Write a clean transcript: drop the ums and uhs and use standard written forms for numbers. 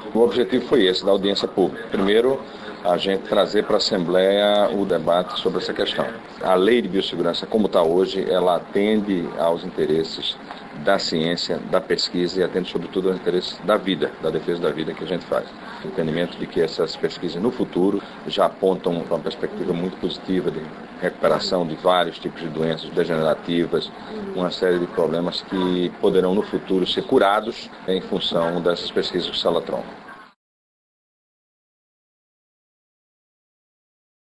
O objetivo foi esse, da audiência pública. Primeiro, a gente trazer para a Assembleia o debate sobre essa questão. A lei de biossegurança, como está hoje, ela atende aos interesses da ciência, da pesquisa e atende, sobretudo, aos interesses da vida, da defesa da vida que a gente faz. O entendimento de que essas pesquisas no futuro já apontam para uma perspectiva muito positiva de recuperação de vários tipos de doenças degenerativas, uma série de problemas que poderão no futuro ser curados em função dessas pesquisas com célula-tronco.